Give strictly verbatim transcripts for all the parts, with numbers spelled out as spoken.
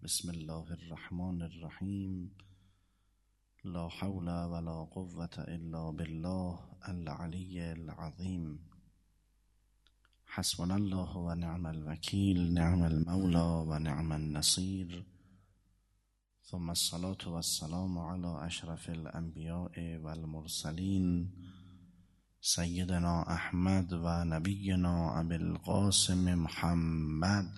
بسم الله الرحمن الرحیم. لا حول ولا قوة الا بالله العلی العظیم. حسبنا الله و نعم الوکیل، نعم المولى و نعم النصیر. ثم الصلاة والسلام على اشرف الانبیاء والمرسلین سیدنا احمد و نبینا ابی القاسم محمد.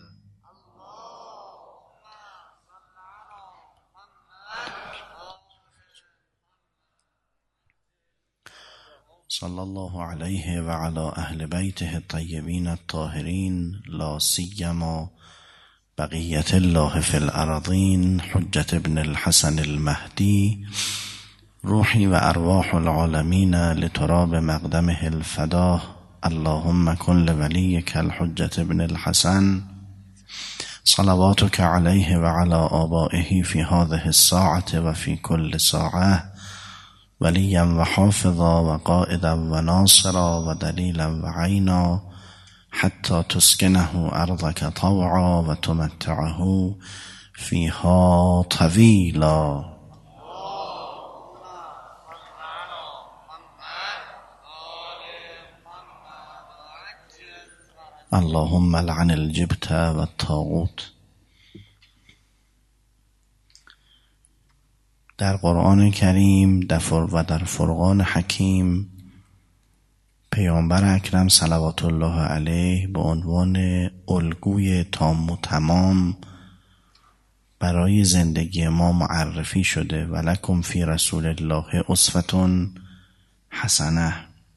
صلی الله علیه و علی اهل بیته الطیبین الطاهرین، لا سیما بقیت الله فی الارضین، حجة ابن الحسن المهدی، روحی و ارواح العالمین لتراب مقدمه الفداه. اللهم کن لولیک الحجة ابن الحسن صلواتك علیه و علی آبائه فی هذه الساعة و فی کل ساعة، ولیا و حافظا و قائدا و ناصرا و دلیلا و عینا، حتی تسکنه ارضک طوعا و تمتعه فیها طویلا. اللهم لعن الجبت و الطاغوت. در قرآن کریم و در فرقان حکیم پیامبر اکرم صلوات الله علیه به عنوان الگوی تام و تمام برای زندگی ما معرفی شده. ولکم فی رسول الله اسوة حسنه.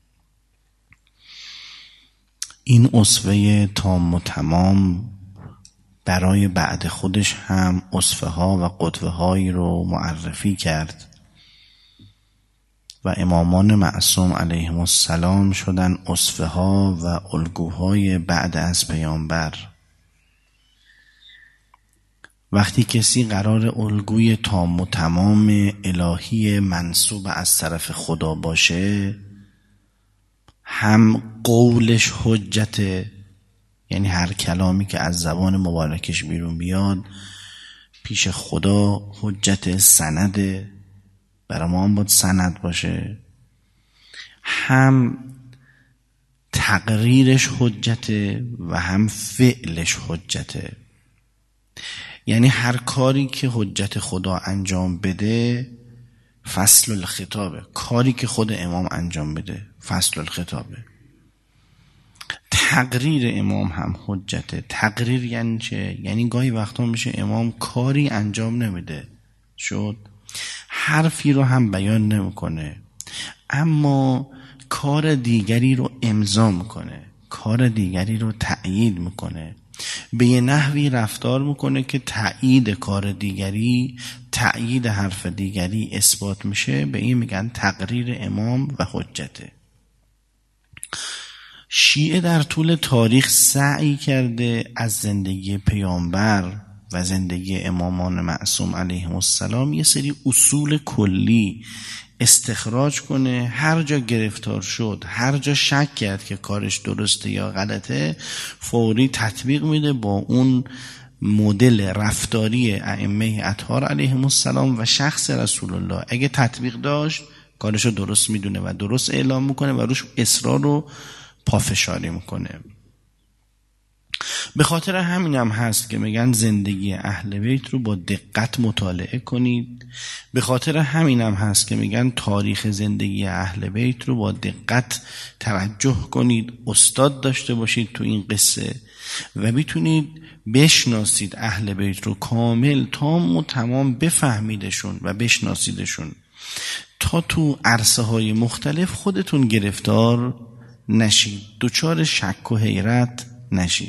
این اسوه تام و تمام برای بعد خودش هم اسوه ها و قدوه هایی رو معرفی کرد و امامان معصوم علیهم السلام شدن اسوه ها و الگوهای بعد از پیامبر. وقتی کسی قرار الگوی تام و تمام الهی منسوب از طرف خدا باشه، هم قولش حجته، یعنی هر کلامی که از زبان مبارکش بیرون بیاد پیش خدا حجت، سنده، برای ما هم باید سند باشه، هم تقریرش حجته و هم فعلش حجته. یعنی هر کاری که حجت خدا انجام بده فصل الخطابه، کاری که خود امام انجام بده فصل الخطابه. تقریر امام هم حجته. تقریر یعنی چه؟ یعنی گاهی وقتا میشه امام کاری انجام نمیده، شد حرفی رو هم بیان نمیکنه اما کار دیگری رو امضا میکنه، کار دیگری رو تأیید میکنه، به یه نحوی رفتار میکنه که تأیید کار دیگری، تأیید حرف دیگری اثبات میشه. به این میگن تقریر امام و حجته. شیعه در طول تاریخ سعی کرده از زندگی پیامبر و زندگی امامان معصوم علیهم السلام یه سری اصول کلی استخراج کنه. هر جا گرفتار شد، هر جا شک کرد که کارش درسته یا غلطه، فوری تطبیق میده با اون مدل رفتاری ائمه اطهار علیهم السلام و شخص رسول الله. اگه تطبیق داشت کارشو درست میدونه و درست اعلام میکنه و روش اصرار رو پافشاری میکنه. به خاطر همین هم هست که میگن زندگی اهل بیت رو با دقت مطالعه کنید. به خاطر همین هم هست که میگن تاریخ زندگی اهل بیت رو با دقت توجه کنید، استاد داشته باشید تو این قصه و بتونید بشناسید اهل بیت رو کامل تام و تمام بفهمیدشون و بشناسیدشون تا تو عرصه های مختلف خودتون گرفتار نشید، دوچار شک و حیرت نشید.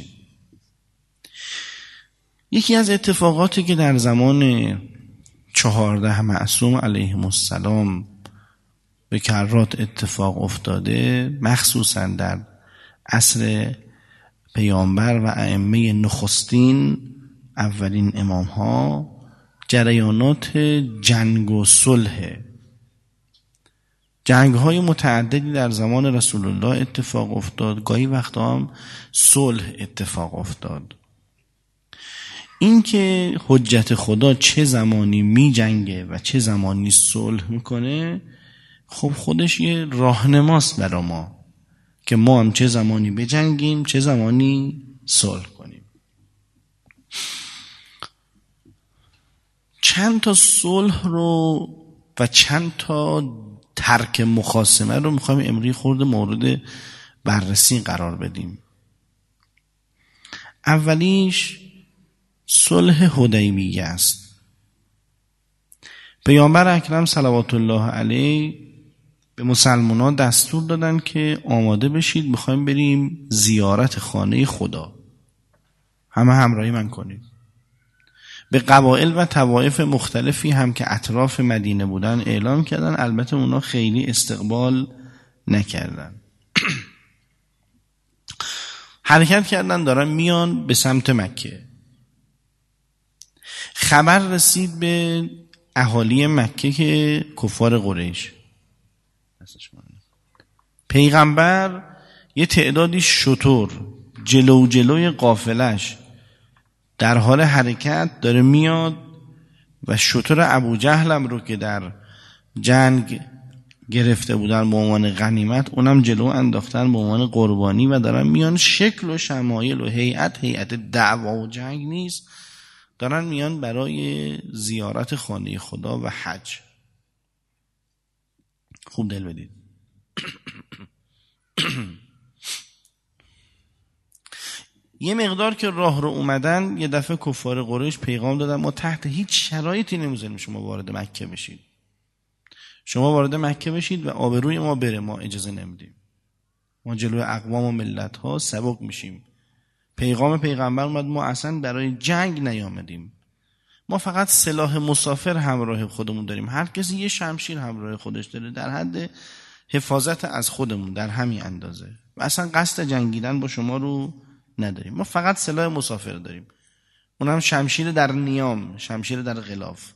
یکی از اتفاقاتی که در زمان چهارده معصوم علیهم السلام به کرات اتفاق افتاده، مخصوصا در عصر پیامبر و ائمه نخستین اولین امام ها، جریانات جنگ و صلح. جنگ های متعددی در زمان رسول الله اتفاق افتاد، گاهی وقتا هم صلح اتفاق افتاد. این که حجت خدا چه زمانی می جنگه و چه زمانی صلح میکنه، خب خودش یه راهنماست برای ما که ما هم چه زمانی بجنگیم چه زمانی صلح کنیم. چند تا صلح رو و چند تا ترک مخاصمه رو میخوایم امروز خورده مورد بررسی قرار بدیم. اولیش صلح حدیبیه است. پیامبر اکرم صلوات الله علیه به مسلمانان دستور دادن که آماده بشید، میخوایم بریم زیارت خانه خدا، همه همراهی من کنید. به قبایل و طوایف مختلفی هم که اطراف مدینه بودن اعلام کردن، البته اونا خیلی استقبال نکردن. حرکت کردن دارن میان به سمت مکه. خبر رسید به اهالی مکه که کفار قریش، پیغمبر یه تعدادی شتر جلو جلوی قافلش در حال حرکت داره میاد و شتر ابو جهلم رو که در جنگ گرفته بودن به عنوان غنیمت اونم جلو انداختن به عنوان قربانی و دارن میان. شکل و شمایل و هیئت هیئت دعوا و جنگ نیست، دارن میان برای زیارت خانه خدا و حج. خوب دل بدید. یه مقدار که راه رو اومدن، یه دفعه کفار قریش پیغام دادن ما تحت هیچ شرایطی نمیذاریم شما وارد مکه بشید. شما وارد مکه بشید و آبروی ما بره، ما اجازه نمیدیم. ما جلوی اقوام و ملت ها سبک میشیم. پیغام پیغمبر اومد ما اصلا برای جنگ نیامدیم، ما فقط سلاح مسافر همراه خودمون داریم، هر کسی یه شمشیر همراه خودش داره در حد حفاظت از خودمون، در همین اندازه، و اصلا قصد جنگیدن با شما رو نداریم. ما فقط سلاح مسافر داریم، اونم شمشیر در نیام، شمشیر در غلاف.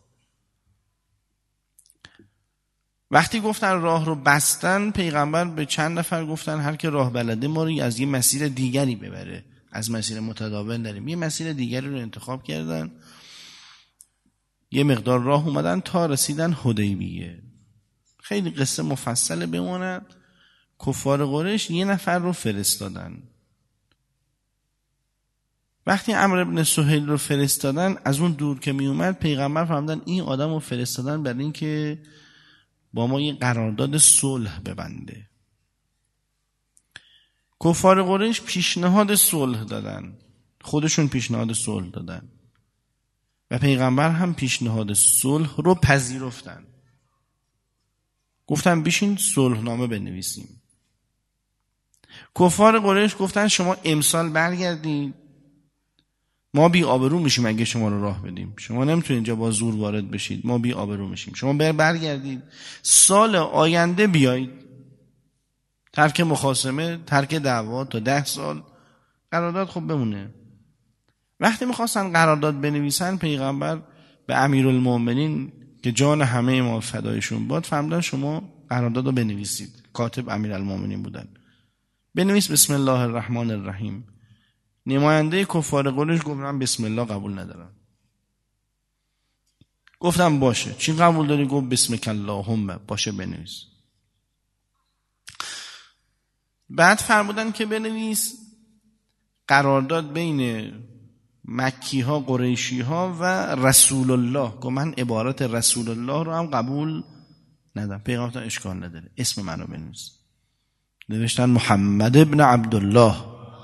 وقتی گفتن راه رو بستن، پیغمبر به چند نفر گفتن هر که راه بلده ما رو از یه مسیر دیگری ببره، از مسیر متداول داریم. یه مسیر دیگری رو انتخاب کردن، یه مقدار راه اومدن تا رسیدن حدیبیه. خیلی قصه مفصل بماند. کفار قریش یه نفر رو فرستادن. وقتی عمرو بن سهیل رو فرستادن، از اون دور که می اومد پیغمبر فهمیدن این آدم رو فرستادن برای این که با ما یه قرارداد صلح ببنده. کفار قریش پیشنهاد صلح دادن، خودشون پیشنهاد صلح دادن و پیغمبر هم پیشنهاد صلح رو پذیرفتن. گفتن بشین صلحنامه بنویسیم. کفار قریش گفتن شما امسال برگردید، ما بی آبرو میشیم اگه شما رو راه بدیم. شما نمیتونید اینجا با زور وارد بشید، ما بی آبرو میشیم. شما بر برگردید، سال آینده بیایید. ترک مخاصمه، ترک دعوا تا ده سال، قرارداد خوب بمونه. وقتی میخواستن قرارداد بنویسن، پیغمبر به امیرالمومنین که جان همه ما فدایشون باد فرمودن شما قرارداد رو بنویسید. کاتب امیرالمومنین بودن. بنویس بسم الله الرحمن الرحیم. نماینده کفار قریش گفت من بسم الله قبول ندارم. گفتم باشه، چی قبول داری؟ گفت بسمک اللهم. باشه بنویس. بعد فرمودن که بنویس قرارداد بین مکی ها، قریشی ها و رسول الله. گفت من عبارت رسول الله رو هم قبول ندارم. پیغمبر اشکال نداره، اسم منو بنویس. نوشتن محمد ابن عبدالله.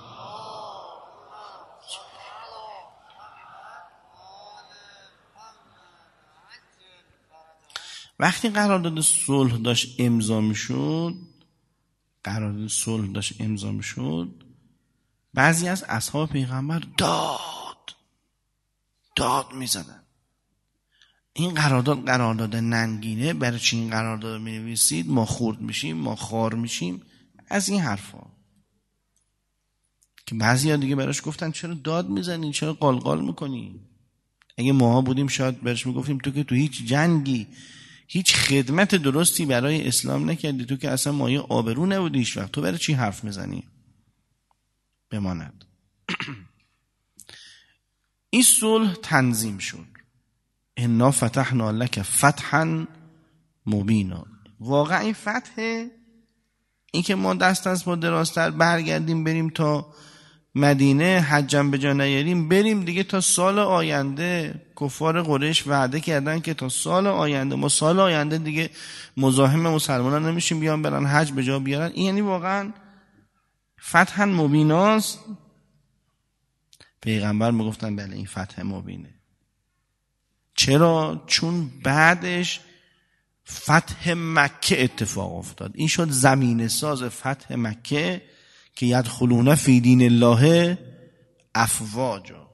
وقتی قرارداد صلح داشت امضا میشد، قرارداد صلح داشت امضا میشد، بعضی از اصحاب پیغمبر داد داد میزدن. این قرارداد قرارداد ننگینه، برای چی این قرارداد مینویسید؟ ما خورد میشیم، ما خار میشیم، از این حرفا. که بعضی ها دیگه براش گفتن چرا داد میزنی، چرا قالقال میکنی؟ اگه ماها بودیم شاید براش میگفتیم تو که تو هیچ جنگی، هیچ خدمت درستی برای اسلام نکردی، تو که اصلا مایه آبرو نبودی هیچ وقت، تو برای چی حرف میزنی؟ بماند. این صلح تنظیم شد. انا فتحنا لک فتحا مبینا. واقعا این فتح، این که ما دست از با درازتر برگردیم بریم تا مدینه، حجم به جا نیاریم، بریم دیگه تا سال آینده. کفار قریش وعده کردن که تا سال آینده، ما سال آینده دیگه مزاحم مسلمانان نمیشیم، بیان برن حج به جا بیارن. این یعنی واقعا فتح مبیناست. پیغمبر میگفتن بله این فتح مبینه. چرا؟ چون بعدش فتح مکه اتفاق افتاد. این شد زمینه ساز فتح مکه که یدخلون فی دین الله افواجا.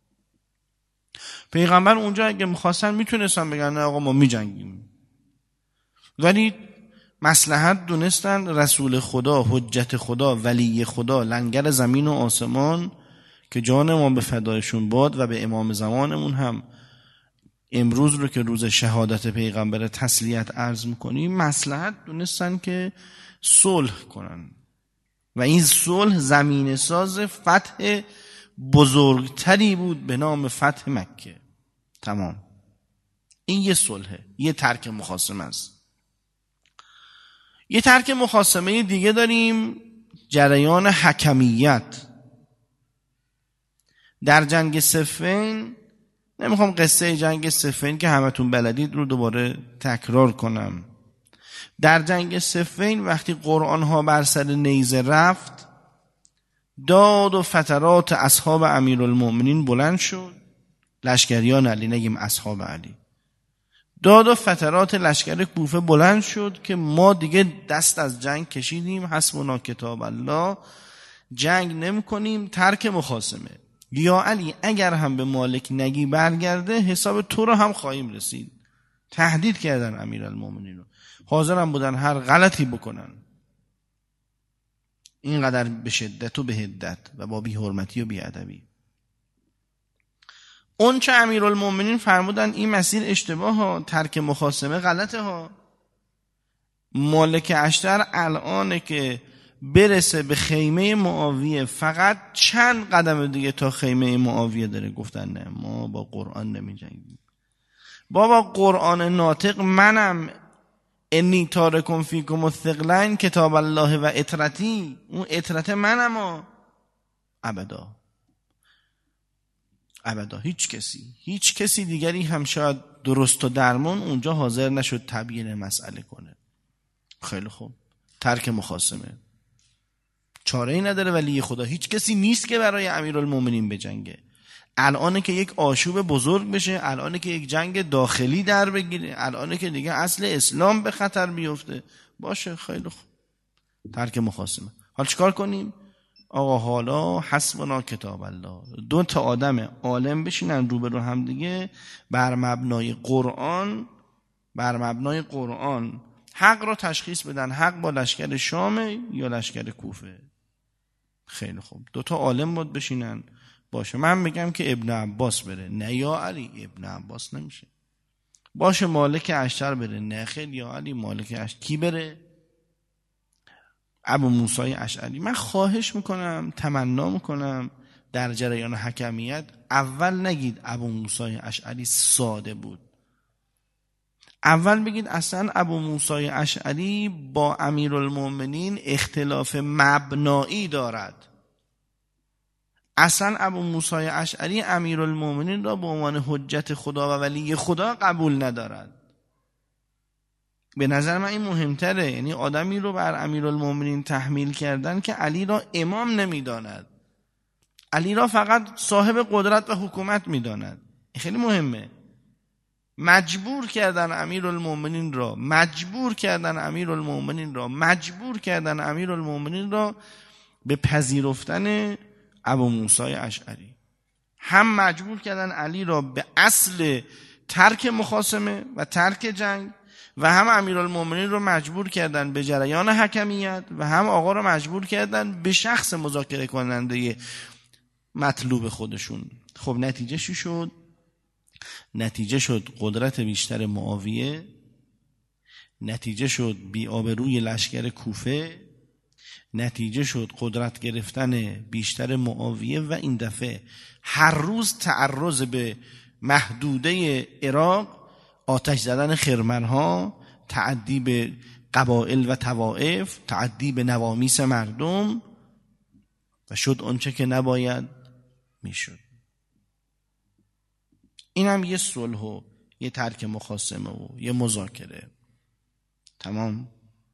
پیغمبر اونجا اگه میخواستن میتونستن بگن نه آقا ما میجنگیم، ولی مصلحت دونستن رسول خدا، حجت خدا، ولی خدا، لنگر زمین و آسمان که جان ما به فدایشون باد و به امام زمانمون هم امروز رو که روز شهادت پیغمبر تسلیت عرض میکنیم، مصلحت دونستن که صلح کنن و این صلح زمینه ساز فتح بزرگتری بود به نام فتح مکه. تمام. این یه صلحه، یه ترک مخاصمه است. یه ترک مخاصمه دیگه داریم، جریان حکمیت. در جنگ صفین، نمیخوام قصه جنگ صفین که همتون بلدید رو دوباره تکرار کنم. در جنگ صفین وقتی قرآن ها بر سر نیزه رفت، داد و فترات اصحاب امیرالمومنین بلند شد. لشکریان علی، نگیم اصحاب علی. داد و فترات لشکر کوفه بلند شد که ما دیگه دست از جنگ کشیدیم، حسبنا کتاب الله، جنگ نمی کنیم، ترک مخاصمه. یا علی اگر هم به مالک نگی برگرده، حساب تو رو هم خواهیم رسید. تهدید کردن امیرالمومنین رو، حاضرم بودن هر غلطی بکنن. اینقدر به شدت و به حدت و با بی حرمتی و بی ادبی. اون چه امیرالمومنین فرمودن این مسیر اشتباه ها، ترک مخاصمه غلطه ها. مالک اشتر الان که برسه به خیمه معاویه، فقط چند قدم دیگه تا خیمه معاویه داره. گفتن نه ما با قرآن نمی جنگیم. بابا قرآن ناطق منم، انی تارکم فیکم الثقلین کتاب الله و اطرتی، اون اطرت منم ها. ابدا ابدا هیچ کسی هیچ کسی دیگری هم شاید درست و درمون اونجا حاضر نشد تبیین مسئله کنه. خیلی خوب، ترک مخاصمه. چاره ای نداره ولی خدا، هیچ کسی نیست که برای امیرالمومنین بجنگه. الانه که یک آشوب بزرگ بشه، الانه که یک جنگ داخلی در بگیره، الانه که دیگه اصل اسلام به خطر بیفته. باشه خیلی خوب، ترک مخاصمه. حالا چیکار کنیم؟ آقا حالا حسبنا کتاب الله، دو تا آدم عالم بشینن روبرو هم دیگه، بر مبنای قرآن بر مبنای قرآن حق را تشخیص بدن. حق با لشکر شام یا لشکر کوفه. خیلی خوب، دو تا عالم بود بشینن. باشه من میگم که ابن عباس بره. نه یا علی، ابن عباس نمیشه. باشه مالک اشتر بره. نه خیلی یا علی، مالک اشتر کی بره؟ ابو موسی اشعری. من خواهش میکنم، تمنا میکنم در جریان حکمیت اول نگید ابو موسی اشعری ساده بود. اول بگید اصلا ابو موسی اشعری با امیرالمومنین اختلاف مبنایی دارد. اصلا ابو موسی اشعری امیرالمومنین را به عنوان حجت خدا و ولی خدا قبول ندارد. به نظر من این مهمتره. یعنی آدمی رو بر امیرالمومنین تحمیل کردن که علی را امام نمیداند، علی را فقط صاحب قدرت و حکومت میداند. خیلی مهمه. مجبور کردن امیرالمومنین را مجبور کردن امیرالمومنین را مجبور کردن امیرالمومنین را به پذیرفتن ابو موسی اشعری. هم مجبور کردن علی را به اصل ترک مخاصمه و ترک جنگ، و هم امیرالمومنین رو مجبور کردن به جریان حکمیت، و هم آقا رو مجبور کردن به شخص مذاکره کننده مطلوب خودشون. خب نتیجه چی شد؟ نتیجه شد قدرت بیشتر معاویه، نتیجه شد بی‌آبروی لشکر کوفه، نتیجه شد قدرت گرفتن بیشتر معاویه و این دفعه هر روز تعرض به محدوده عراق، آتش زدن خرمنها، تعدی به قبائل و طوائف، تعدی به نوامیس مردم و شد آنچه که نباید میشد. این هم یه صلح و یه ترک مخاصمه و یه مذاکره. تمام.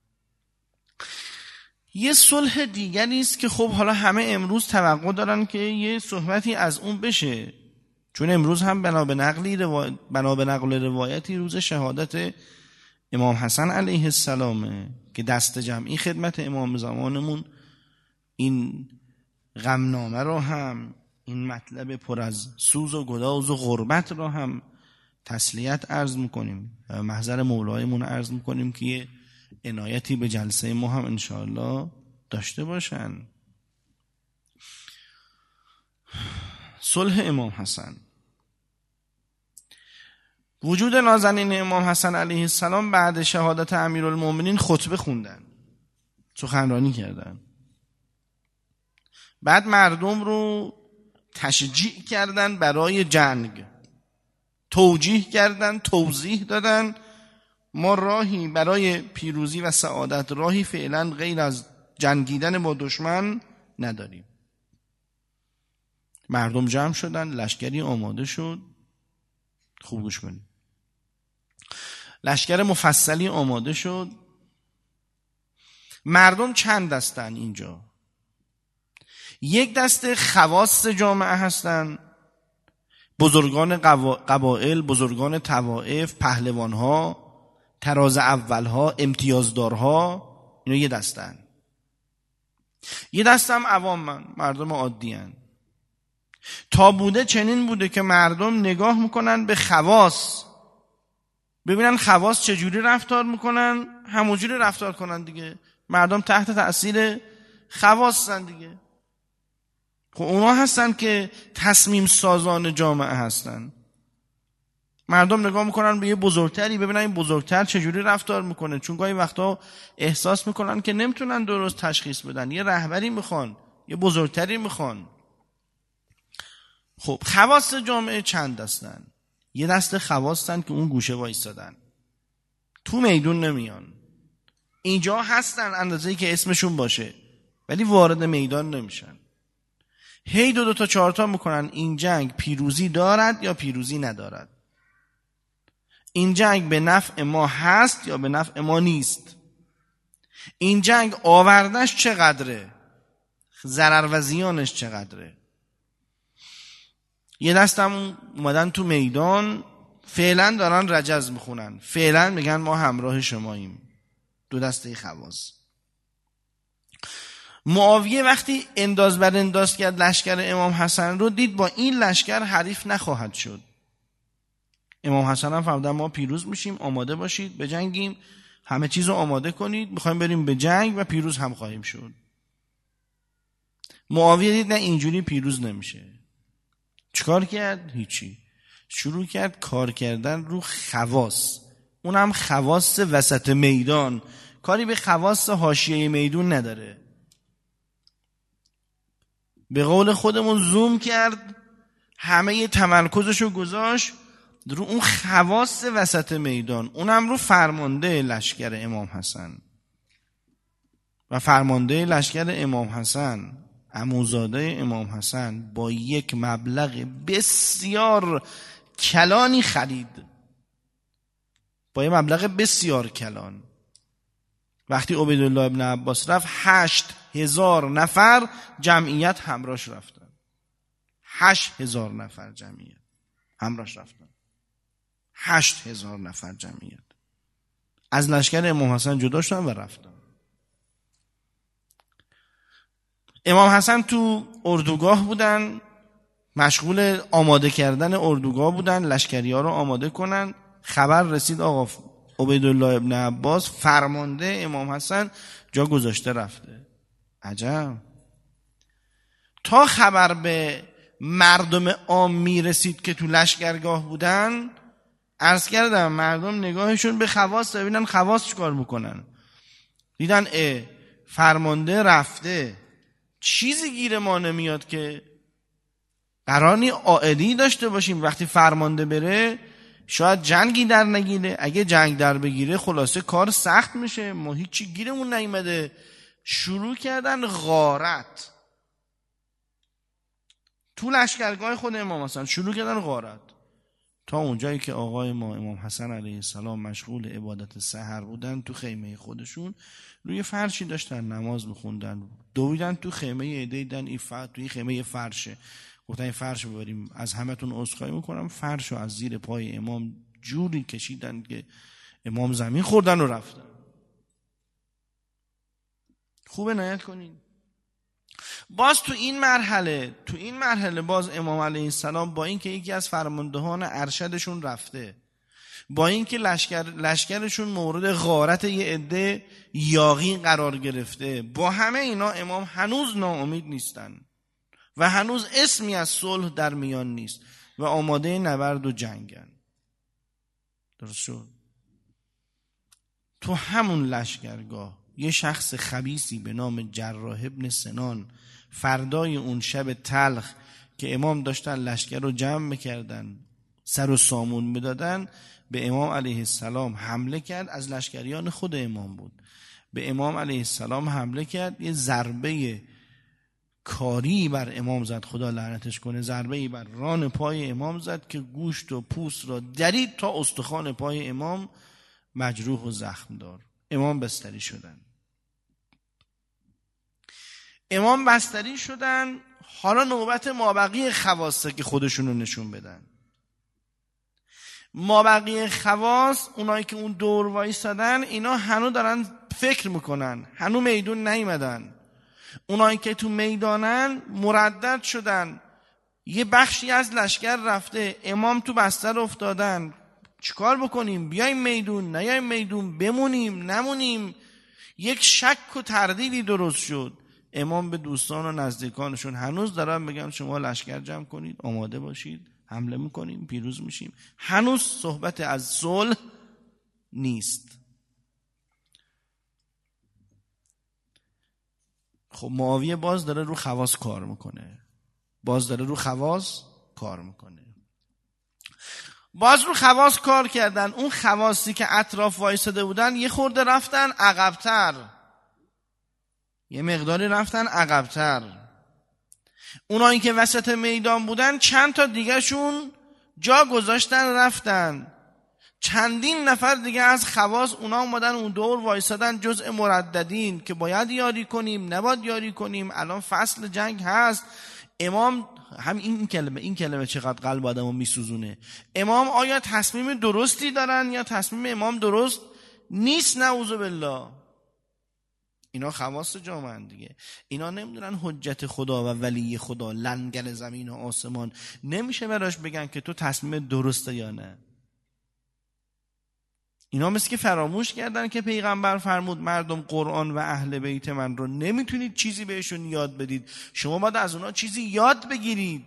یه صلح دیگری است که خب حالا همه امروز توقع دارن که یه صحبتی از اون بشه، چون امروز هم بنا به نقلی روایت بنا به نقل روایتی روز شهادت امام حسن علیه السلامه که دست جمعی خدمت امام زمانمون این غمنامه رو هم، این مطلب پر از سوز و گداز و غربت رو هم تسلیت عرض میکنیم، محضر مولایمون عرض میکنیم که یه عنایتی به جلسه ما هم انشاءالله داشته باشن. صلح امام حسن. وجود نازنین امام حسن علیه السلام بعد شهادت امیرالمومنین خطبه خوندن، سخنرانی کردن، بعد مردم رو تشجیع کردن برای جنگ، توجیه کردن، توضیح دادن ما راهی برای پیروزی و سعادت، راهی فعلا غیر از جنگیدن با دشمن نداریم. مردم جمع شدن، لشکری آماده شد. خوب گوش کنید. لشکر مفصلی آماده شد. مردم چند دستن اینجا؟ یک دسته خواص جامعه هستن، بزرگان قبائل، بزرگان طوائف، پهلوانها، تراز اولها، امتیازدارها، اینا یه دستن. یه دسته هم عوام، من مردم عادی هن. تا بوده چنین بوده که مردم نگاه میکنن به خواص، ببینن خواص چجوری رفتار میکنن، همونجوری رفتار کنن دیگه. مردم تحت تأثیر خواصن دیگه. خب اونا هستن که تصمیم سازان جامعه هستن. مردم نگاه میکنن به یه بزرگتری، ببینن این بزرگتر چجوری رفتار میکنه، چون گاهی وقتا احساس میکنن که نمیتونن درست تشخیص بدن، یه رهبری میخوان، یه بزرگتری میخوان. خب خواص جامعه چند دستن؟ یه دسته خواصن که اون گوشه وایستادن، تو میدون نمیان، اینجا هستن اندازه‌ای که اسمشون باشه، ولی وارد میدان نمیشن. هی دو دو تا چهار تا میکنن این جنگ پیروزی دارد یا پیروزی ندارد، این جنگ به نفع ما هست یا به نفع ما نیست، این جنگ آوردش چقدره، ضرر و زیانش چقدره. یه دستم اومدن تو میدان، فعلا دارن رجز میخونن، فعلا میگن ما همراه شماییم. دو دسته خواص. معاویه وقتی انداز بر انداز کرد لشکر امام حسن رو، دید با این لشکر حریف نخواهد شد. امام حسن هم فرمودن ما پیروز میشیم، آماده باشید بجنگیم، همه چیزو آماده کنید، میخوایم بریم به جنگ و پیروز هم خواهیم شد. معاویه دید نه اینجوری پیروز نمیشه. چیکار کرد؟ هیچی. شروع کرد کار کردن رو خواص، اونم خواص وسط میدان، کاری به خواص حاشیه میدون نداره. به قول خودمون زوم کرد، همه تمرکزشو گذاشت رو اون خواص وسط میدان، اونم رو فرمانده لشکر امام حسن. و فرمانده لشکر امام حسن، عموزاده امام حسن، با یک مبلغ بسیار کلانی خرید، با یک مبلغ بسیار کلان. وقتی عبیدالله ابن عباس رفت، هشت هزار نفر جمعیت همراهش رفتن. هشت هزار نفر جمعیت همراهش رفتن. هشت هزار نفر جمعیت از لشکر امام حسن جدا شدن و رفتن. امام حسن تو اردوگاه بودن، مشغول آماده کردن اردوگاه بودن، لشکری ها رو آماده کنن. خبر رسید آقا عبیدالله ابن عباس فرمانده امام حسن جا گذاشته رفته. عجب. تا خبر به مردم عام میرسید که تو لشکرگاه بودن، عرض کردم مردم نگاهشون به خواص، ببینن خواص چیکار میکنن. دیدن اه فرمانده رفته، چیزی گیر ما نمیاد که قراری عائلی داشته باشیم. وقتی فرمانده بره شاید جنگی در نگیره، اگه جنگ در بگیره خلاصه کار سخت میشه، ما هیچی گیرمون نیومده. شروع کردن غارت تو لشکرگاه خود امام حسن، شروع کردن غارت تا اونجایی که آقای ما امام حسن علیه السلام مشغول عبادت سحر بودن تو خیمه خودشون، روی فرشی داشتن نماز میخوندن، دویدن تو خیمه، عده دیدن این فرش توی خیمه فرشه، گفتن این فرش ببریم، از همتون عذرخواهی میکنم، فرشو از زیر پای امام جوری کشیدن که امام زمین خوردن و رفتن. خوبه نهایت کنین. باز تو این مرحله تو این مرحله باز امام علیه السلام با اینکه یکی از فرماندهان ارشدشون رفته، با اینکه لشکر لشکرشون مورد غارت یه عده یاغی قرار گرفته، با همه اینا امام هنوز ناامید نیستن و هنوز اسمی از صلح در میان نیست و آماده نبرد و جنگن. درست شد؟ تو همون لشکرگاه یه شخص خبیثی به نام جراح ابن سنان فردای اون شب تلخ که امام داشتن لشکر رو جمع میکردن، سر و سامون میدادن، به امام علیه السلام حمله کرد. از لشکریان خود امام بود. به امام علیه السلام حمله کرد، یه ضربه کاری بر امام زد، خدا لعنتش کنه، ضربه‌ای بر ران پای امام زد که گوشت و پوست را درید تا استخوان پای امام مجروح و زخم دار. امام بستری شدن. امام بستری شدن. حالا نوبت مابقی خواصه که خودشونو نشون بدن. مابقی خواص، اونایی که اون دور وایسادن، اینا هنو دارن فکر میکنن، هنو میدون نیومدن. اونایی که تو میدانن مردد شدن، یه بخشی از لشکر رفته، امام تو بستر افتادن. چیکار بکنیم؟ بیایم میدون، نیایم میدون، بمونیم، نمونیم؟ یک شک و تردیدی درست شد. امام به دوستان و نزدیکانشون هنوز دارن بگم شما لشکر جمع کنید، آماده باشید، حمله میکنیم، پیروز میشیم. هنوز صحبت از صلح نیست. خب معاویه باز داره رو خواص کار میکنه، باز داره رو خواص کار میکنه. باز رو خواص کار کردن. اون خواصی که اطراف وایساده بودن یه خورده رفتن عقب‌تر، یه مقداری رفتن عقب‌تر. اونایی که وسط میدان بودن چند تا دیگه شون جا گذاشتن رفتن. چندین نفر دیگه از خواص اونا اومدن اون دور وایسادن، جزء مرددین که باید یاری کنیم، نباید یاری کنیم، الان فصل جنگ هست. امام هم این کلمه این کلمه چقدر قلب آدمو میسوزونه. امام آیا تصمیم درستی دارن یا تصمیم امام درست نیست؟ نعوذ بالله. اینا خواص جامعه دیگه. اینا نمیدونن حجت خدا و ولی خدا، لنگر زمین و آسمان. نمیشه براش بگن که تو تصمیم درسته یا نه. اینا مثل که فراموش کردن که پیغمبر فرمود مردم قرآن و اهل بیت من رو نمیتونید چیزی بهشون یاد بدید، شما باید از اونا چیزی یاد بگیرید.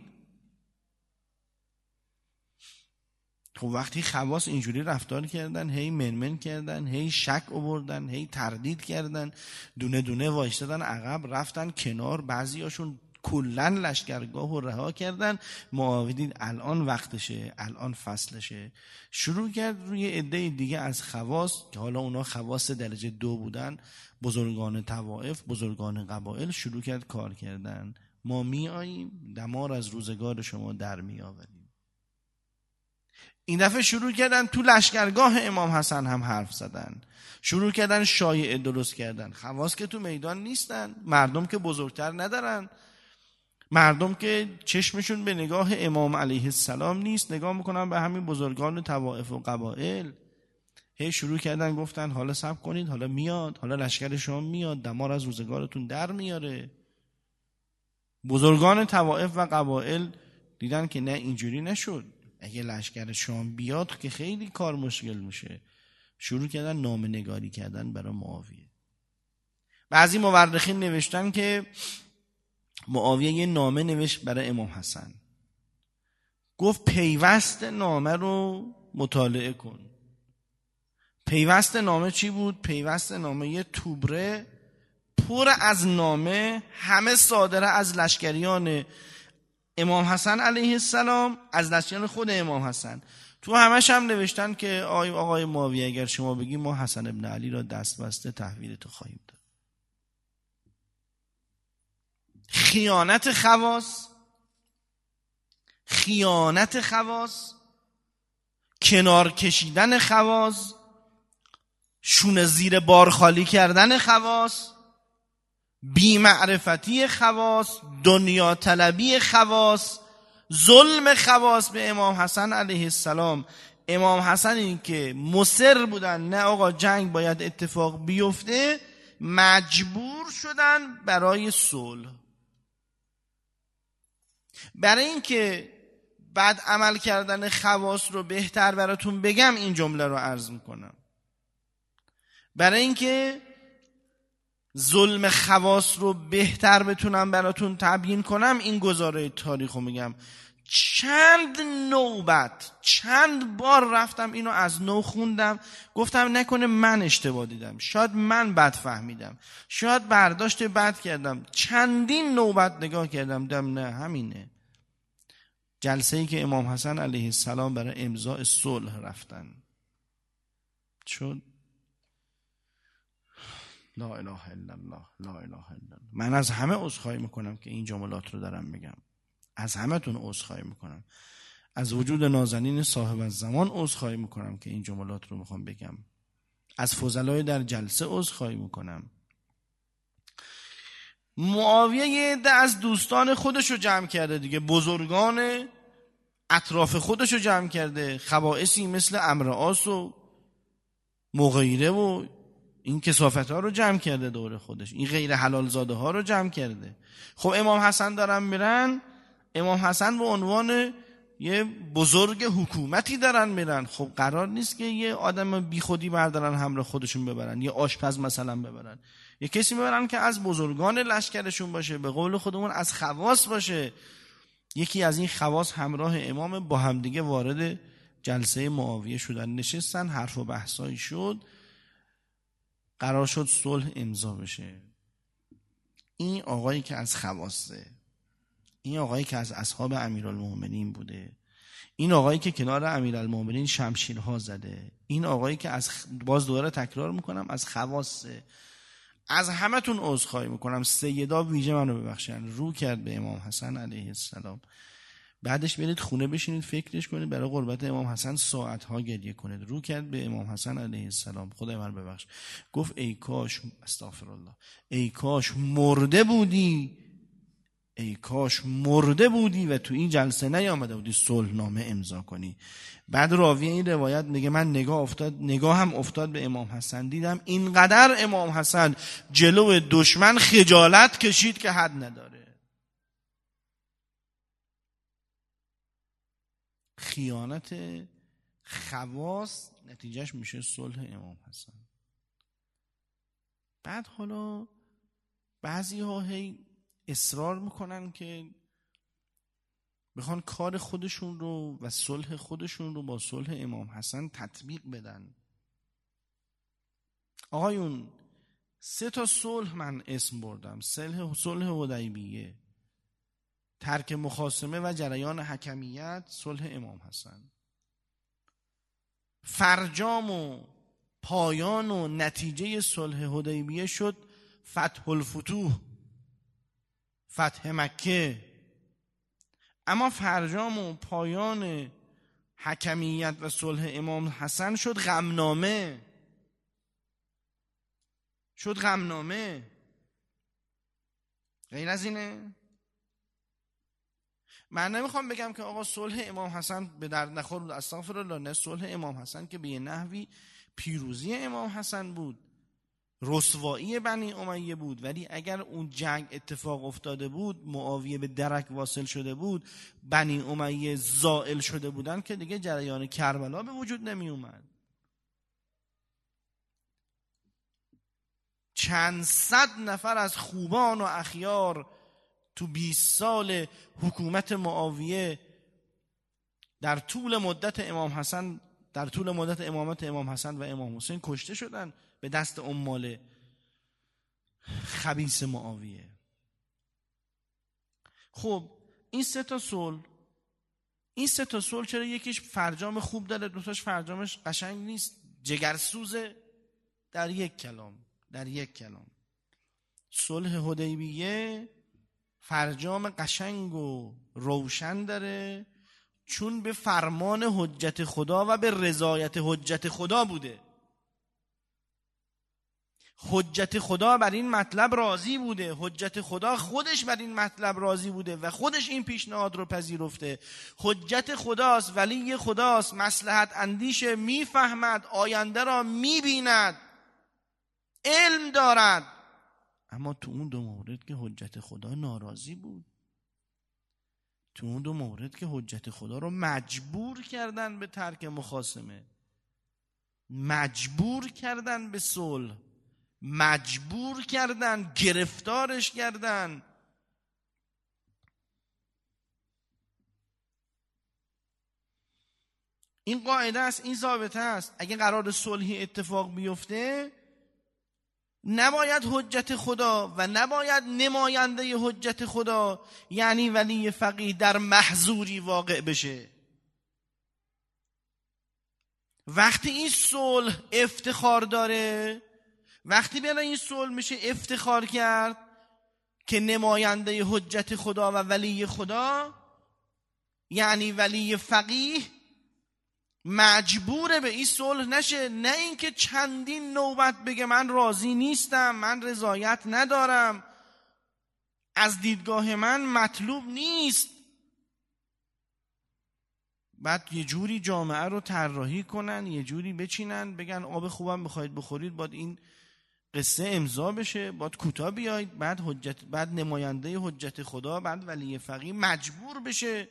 خب وقتی خواص اینجوری رفتار کردن، هی منمن کردن، هی شک آوردن، هی تردید کردن، دونه دونه وایستادن عقب، رفتن کنار، بعضیاشون کلن لشکرگاه رو رها کردن. معاویه دید الان وقتشه، الان فصلشه، شروع کرد روی عده دیگه از خواص که حالا اونا خواص درجه دو بودن، بزرگان طوائف، بزرگان قبایل، شروع کرد کار کردن. ما می آییم دمار از روزگار شما در می آوریم. این دفعه شروع کردن تو لشکرگاه امام حسن هم حرف زدن، شروع کردن شایعه درست کردن. خواص که تو میدان نیستن، مردم که بزرگتر ندارن، مردم که چشمشون به نگاه امام علیه السلام نیست، نگاه میکنن به همین بزرگان طوائف و قبایل. هی شروع کردن گفتن حالا صبر کنید، حالا میاد، حالا لشکر شما میاد، دمار از روزگارتون در میاره. بزرگان طوائف و قبایل دیدن که نه، اینجوری نشد، اگه لشکر شام بیاد که خیلی کار مشکل میشه. شروع کردن نامه نگاری کردن برای معاویه. بعضی مورخین نوشتن که معاویه یه نامه نوشت برای امام حسن، گفت پیوست نامه رو مطالعه کن. پیوست نامه چی بود؟ پیوست نامه یه توبره پر از نامه، همه صادره از لشکریان امام حسن علیه السلام، از لشکریان خود امام حسن. تو همش هم نوشتن که آقای آقای معاویه اگر شما بگی ما حسن ابن علی را دست بسته تحویل تو خواهیم داد. خیانت خواص، خیانت خواص، کنار کشیدن خواص، شونه زیر بار خالی کردن خواص، بی‌معرفتی خواص، دنیا طلبی خواص، ظلم خواص به امام حسن علیه السلام. امام حسن این که مصر بودن نه آقا جنگ باید اتفاق بیفته، مجبور شدن برای صلح. برای اینکه بعد عمل کردن خواص رو بهتر براتون بگم این جمله رو عرض میکنم. برای اینکه ظلم خواص رو بهتر بتونم براتون تبیین کنم این گزاره تاریخ رو میگم. چند نوبت، چند بار رفتم اینو از نو خوندم، گفتم نکنه من اشتباه دیدم، شاید من بد فهمیدم، شاید برداشت بد کردم. چندین نوبت نگاه کردم دیدم نه همینه. جلسه ای که امام حسن علیه السلام برای امضاء صلح رفتن، چون لا اله الا الله لا اله الا الله. من از همه عذرخواهی میکنم که این جملات رو دارم میگم، از همه تون عذرخواهی میکنم، از وجود نازنین صاحب الزمان عذرخواهی میکنم که این جملات رو میخوام بگم، از فضلای در جلسه عذرخواهی میکنم. معاویه یه عده از دوستان خودش رو جمع کرده دیگه، بزرگان اطراف خودش رو جمع کرده، خبائثی مثل عمرو عاص و مغیره و این کثافت ها رو جمع کرده دور خودش، این غیر حلال زاده ها رو جمع کرده. خب امام حسن دارن میرن، امام حسن به عنوان یه بزرگ حکومتی دارن میرن، خب قرار نیست که یه آدم بی خودی بردارن همراه خودشون ببرن، یه آشپز مثلا ببرن، یه کسی ببرن که از بزرگان لشکرشون باشه، به قول خودمون از خواص باشه. یکی از این خواص همراه امام با همدیگه وارد جلسه معاویه شدن، نشستن، حرف و بحثایی شد، قرار شد صلح امضا بشه. این آقایی که از خواصه، این آقایی که از اصحاب امیرالمومنین بوده، این آقایی که کنار امیرالمومنین شمشیرها زده، این آقایی که از باز دوباره تکرار میکنم از خواصه. از همه تون عذرخواهی میکنم، سیدا ویژه منو ببخشن. رو کرد به امام حسن علیه السلام. بعدش برید خونه بشینید فکرش کنید، برای قربت امام حسن ساعتها گریه کنید. رو کرد به امام حسن علیه السلام، خدای من ببخش، گفت ای کاش، استغفرالله، ای کاش مرده بودی، ای کاش مرده بودی و تو این جلسه نیامده بودی صلح نامه امضا کنی. بعد راوی این روایت میگه من نگاه افتاد نگاه هم افتاد به امام حسن، دیدم اینقدر امام حسن جلو دشمن خجالت کشید که حد نداره. خیانت خواص نتیجهش میشه صلح امام حسن. بعد حالا بعضی ها هی اصرار میکنن که بخوان کار خودشون رو و صلح خودشون رو با صلح امام حسن تطبیق بدن. آقایون سه تا صلح من اسم بردم: صلح صلح حدیبیه، ترک مخاصمه و جریان حکمیت، صلح امام حسن. فرجام و پایان و نتیجه صلح حدیبیه شد فتح الفتوح، فتح مکه. اما فرجام و پایان حکمیت و صلح امام حسن شد غمنامه، شد غمنامه. غیر از اینه؟ من نمیخوام بگم که آقا صلح امام حسن به درد نخور بود، استغفرالله، نه، صلح امام حسن که به یه نحوی پیروزی امام حسن بود، رسوایی بنی امیه بود. ولی اگر اون جنگ اتفاق افتاده بود، معاویه به درک واصل شده بود، بنی امیه زائل شده بودن، که دیگه جریان کربلا به وجود نمی اومد. چند صد نفر از خوبان و اخیار تو بیست سال حکومت معاویه در طول مدت امام حسن در طول مدت امامت امام حسن و امام حسین کشته شدن به دست عماله. خبیث معاویه. خب این سه تا صلح، این سه تا صلح چرا یکیش فرجام خوب داره، دوتاش فرجامش قشنگ نیست؟ جگرسوزه. در یک کلام، در یک کلام صلح حدیبیه فرجام قشنگ و روشن داره، چون به فرمان حجت خدا و به رضایت حجت خدا بوده. حجت خدا بر این مطلب راضی بوده، حجت خدا خودش بر این مطلب راضی بوده و خودش این پیشنهاد رو پذیرفته. حجت خداست، ولی خداست، مصلحت اندیشه، میفهمد، آینده را میبیند، علم دارد. اما تو اون دو مورد که حجت خدا ناراضی بود، تو اون دو مورد که حجت خدا رو مجبور کردن به ترک مخاصمه، مجبور کردن به صلح، مجبور کردن، گرفتارش کردن. این قاعده است، این ضابطه است. اگه قرار صلحی اتفاق بیفته، نباید حجت خدا و نباید نماینده حجت خدا یعنی ولی فقیه در محظوری واقع بشه. وقتی این صلح افتخار داره، وقتی برای این صلح میشه افتخار کرد که نماینده حجت خدا و ولی خدا یعنی ولی فقیه مجبوره به این صلح نشه، نه اینکه چندین نوبت بگه من راضی نیستم، من رضایت ندارم، از دیدگاه من مطلوب نیست. بعد یه جوری جامعه رو طراحی کنن، یه جوری بچینن، بگن آب خوبم بخواید بخورید، باید این قصه امضا بشه، باید کوتاه بیاید، بعد حجت، بعد نماینده حجت خدا، بعد ولی فقیه مجبور بشه.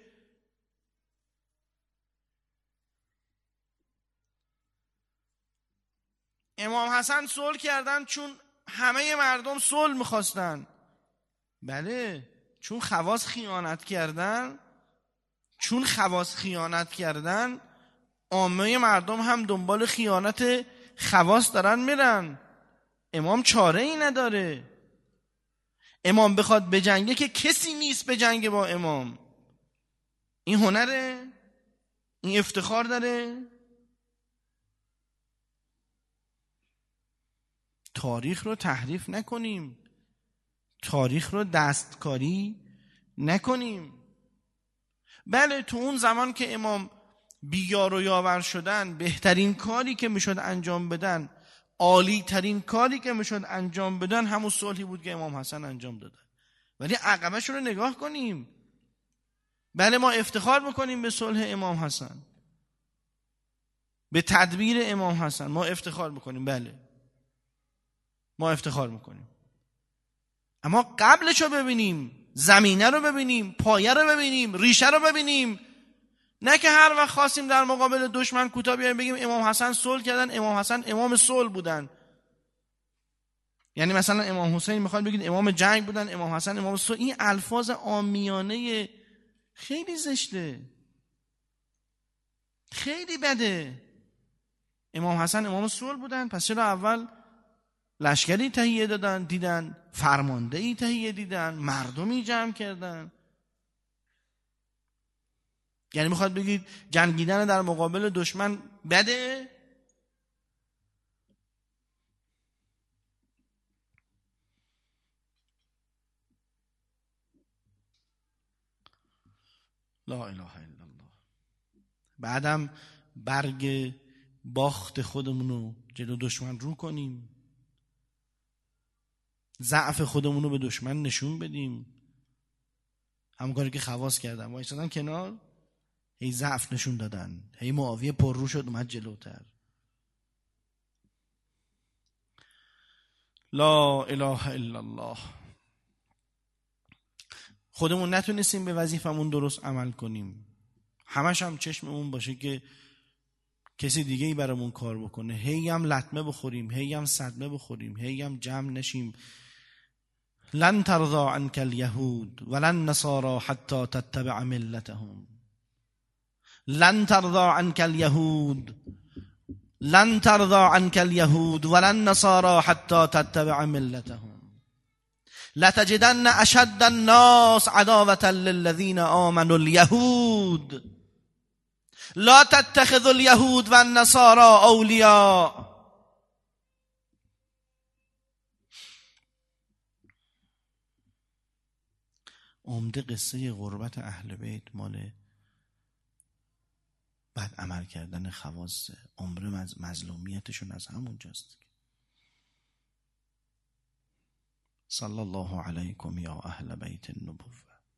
امام حسن صلح کردن چون همه مردم صلح میخواستن. بله، چون خواص خیانت کردن، چون خواص خیانت کردن عامه مردم هم دنبال خیانت خواص دارن میرن. امام چاره ای نداره. امام بخواد بجنگه که کسی نیست بجنگه با امام. این هنره؟ این افتخار داره؟ تاریخ رو تحریف نکنیم، تاریخ رو دستکاری نکنیم. بله، تو اون زمان که امام بیار و یاور شدن، بهترین کاری که میشد انجام بدن، عالی ترین کاری که میشد انجام بدن همون صلحی بود که امام حسن انجام دادن. ولی عقبش رو نگاه کنیم. بله، ما افتخار میکنیم به صلح امام حسن، به تدبیر امام حسن ما افتخار میکنیم. بله، ما افتخار میکنیم. اما قبلش رو ببینیم، زمینه رو ببینیم، پایه رو ببینیم، ریشه رو ببینیم. نه که هر وقت خواستیم در مقابل دشمن کوتاه بیایم بگیم امام حسن صلح کردن، امام حسن امام صلح بودن. یعنی مثلا امام حسین میخواد بگید امام جنگ بودن، امام حسن امام صلح. این الفاظ عامیانه خیلی زشته، خیلی بده. امام حسن امام صلح بودن، پس چرا اول لشکری تهیه دادن، دیدن فرماندهی تهیه دیدن، مردمی جمع کردن؟ یعنی میخواد بگید جنگیدن در مقابل دشمن بده؟ لا اله الا الله. بعدم برگ باخت خودمونو جلو دشمن رو کنیم، ضعف خودمون رو به دشمن نشون بدیم. همون کاری که خواص کردن، وایسادن کنار، هی ضعف نشون دادن، هی معاویه پر رو شد اومد جلوتر. لا اله الا الله. خودمون نتونستیم به وظیفمون درست عمل کنیم، همش هم چشممون باشه که کسی دیگه ای برامون کار بکنه، هی هم لطمه بخوریم، هی هم صدمه بخوریم، هی هم جمع نشیم. لن ترضى عنك اليهود ولن النصارى حتى تتبع ملتهم. لن ترضى عنك اليهود لن ترضى عنك اليهود ولن النصارى حتى تتبع ملتهم. لتجدن اشد الناس عداوة للذین آمنوا اليهود لا تتخذوا اليهود والنصارى اولیاء. عمده قصه غربت اهل بیت مال بعد عمل کردن خواص، عمر مظلومیتشون از همون جاست. صلی الله علیکم یا اهل بیت النبوة.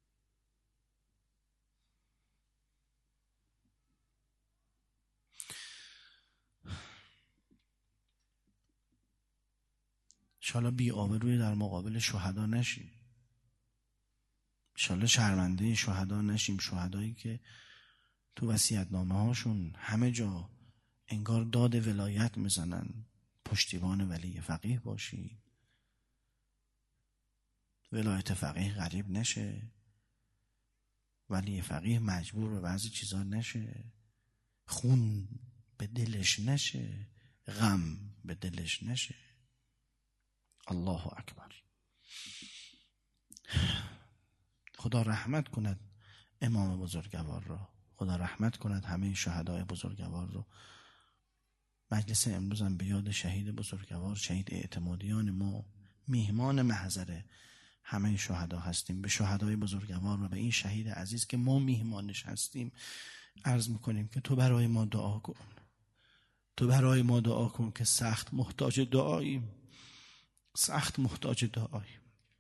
انشاءالله بی آبروی در مقابل شهدا نشیم، انشاءالله شرمنده شهدا نشیم، شهدایی که تو وصیت‌نامه هاشون همه جا انگار داد ولایت میزنن، پشتیبان ولی فقیه باشی، ولایت فقیه غریب نشه، ولی فقیه مجبور به بعضی چیزا نشه، خون به دلش نشه، غم به دلش نشه. الله اکبر. خدا رحمت کند امام بزرگوار را، خدا رحمت کند همه شهدای بزرگوار را. مجلس امروز هم به یاد شهید بزرگوار، شهید اعتمادیان ما، میهمان محضر همه شهدا هستیم. به شهدای بزرگوار و به این شهید عزیز که ما میهمانش هستیم عرض میکنیم که تو برای ما دعا کن، تو برای ما دعا کن که سخت محتاج دعاییم، سخت محتاج دعاییم.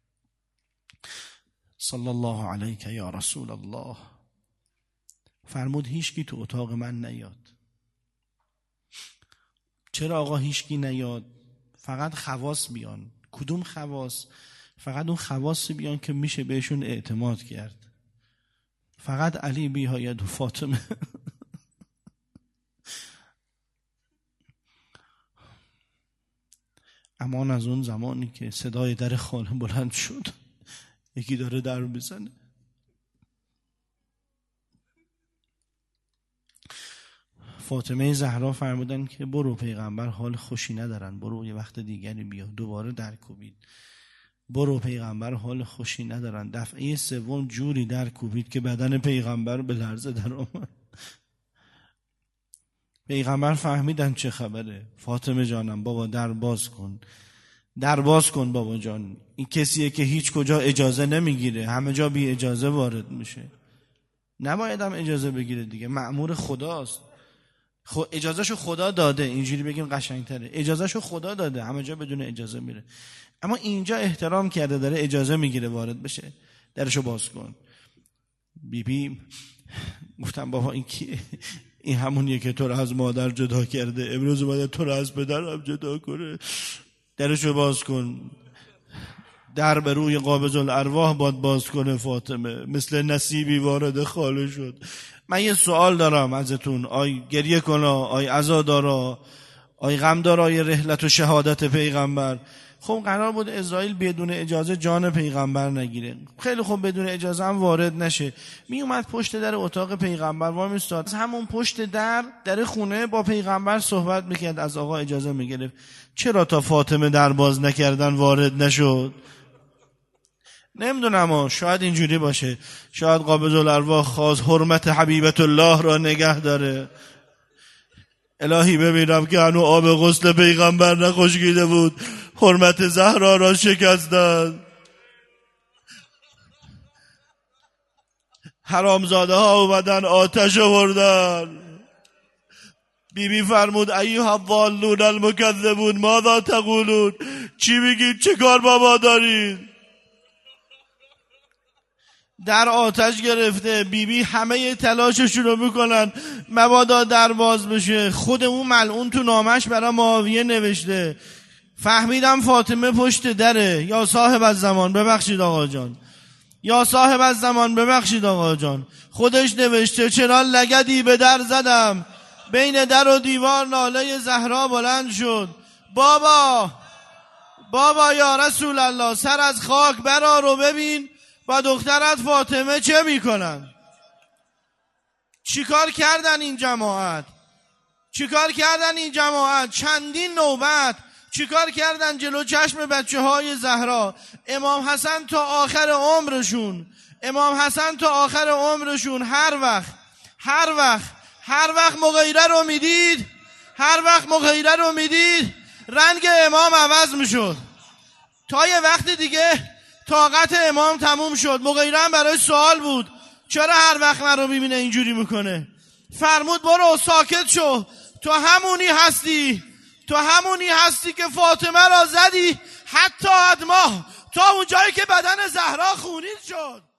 صلی الله علیک یا رسول الله. فرمود هیچکی تو اتاق من نیاد. چرا آقا هیچکی نیاد؟ فقط خواص بیان. کدوم خواص؟ فقط اون خواص بیان که میشه بهشون اعتماد کرد. فقط علی بیاید و فاطمه. امان از اون زمانی که صدای در خانه بلند شد، یکی داره در میزنه. فاطمه زهرا فرمودن که برو، پیغمبر حال خوشی ندارن، برو یه وقت دیگری بیا. دوباره در کوبید، برو پیغمبر حال خوشی ندارن. دفعه سوم جوری در کوبید که بدن پیغمبر به لرزه در آمد. پیغمبر فهمیدن چه خبره. فاطمه جانم بابا در باز کن، در باز کن بابا جان. این کسیه که هیچ کجا اجازه نمیگیره، همه جا بی اجازه وارد میشه. نباید هم اجازه بگیره دیگه، مأمور خداست. خب اجازهشو خدا داده، اینجوری بگیم قشنگتره، اجازهشو خدا داده، همه جا بدون اجازه میره. اما اینجا احترام کرده، داره اجازه میگیره وارد بشه، درشو باز کن. بی بی گفتم بابا این کیه؟ این همونیه که تو رو از مادر جدا کرده، امروز اومده تو رو از پدرم جدا کنه. درشو باز کن. در به روی قابض الارواح باد باز کنه. فاطمه مثل نصیبی وارد خاله شد. من یه سوال دارم ازتون، آی گریه کنا، آی عزا دارا، آی غم دارا، آی رحلت و شهادت پیغمبر. خب قرار بود اسرائیل بدون اجازه جان پیغمبر نگیره، خیلی خوب بدون اجازه هم وارد نشه. می اومد پشت در اتاق پیغمبر وای میستاد، همون پشت در در خونه با پیغمبر صحبت میکرد، از آقا اجازه میگرفت. چرا تا فاطمه در باز نکردن وارد نشد؟ نمیدونم، شاید اینجوری باشه، شاید قابض الارواح خواست حرمت حبیبت الله را نگه داره. الهی ببینم که هنو آب غسل پیغمبر نخشکیده بود، حرمت زهرا را شکستند. حرامزاده ها اومدن آتش آوردن. بی بی فرمود ایها الضالون المکذبون ماذا تقولون؟ چی میگید؟ چه کار با ما دارید؟ در آتش گرفته. بی بی همه تلاششون رو میکنن مبادا در باز بشه. خود اون ملعون تو نامش برای معاویه نوشته، فهمیدم فاطمه پشت دره، یا صاحب از زمان ببخشید آقا جان، یا صاحب از زمان ببخشید آقا جان. خودش نوشته چرا لگدی به در زدم، بین در و دیوار ناله زهرا بلند شد. بابا بابا یا رسول الله، سر از خاک برار و ببین با دخترت فاطمه چه میکنن. چیکار کردن این جماعت؟ چیکار کردن این جماعت؟ چندین نوبت چیکار کردن جلو چشم بچه های زهرا؟ امام حسن تا آخر عمرشون امام حسن تا آخر عمرشون هر وقت هر وقت هر وقت مغیره رو میدید هر وقت مغیره رو میدید رنگ امام عوض میشد، تا یه وقت دیگه طاقت امام تموم شد. مغیره هم برای سوال بود چرا هر وقت من رو میبینه اینجوری میکنه؟ فرمود برو ساکت شو، تو همونی هستی تو همونی هستی که فاطمه را زدی حتی ادماه، تا اون جایی که بدن زهرا خونین شد.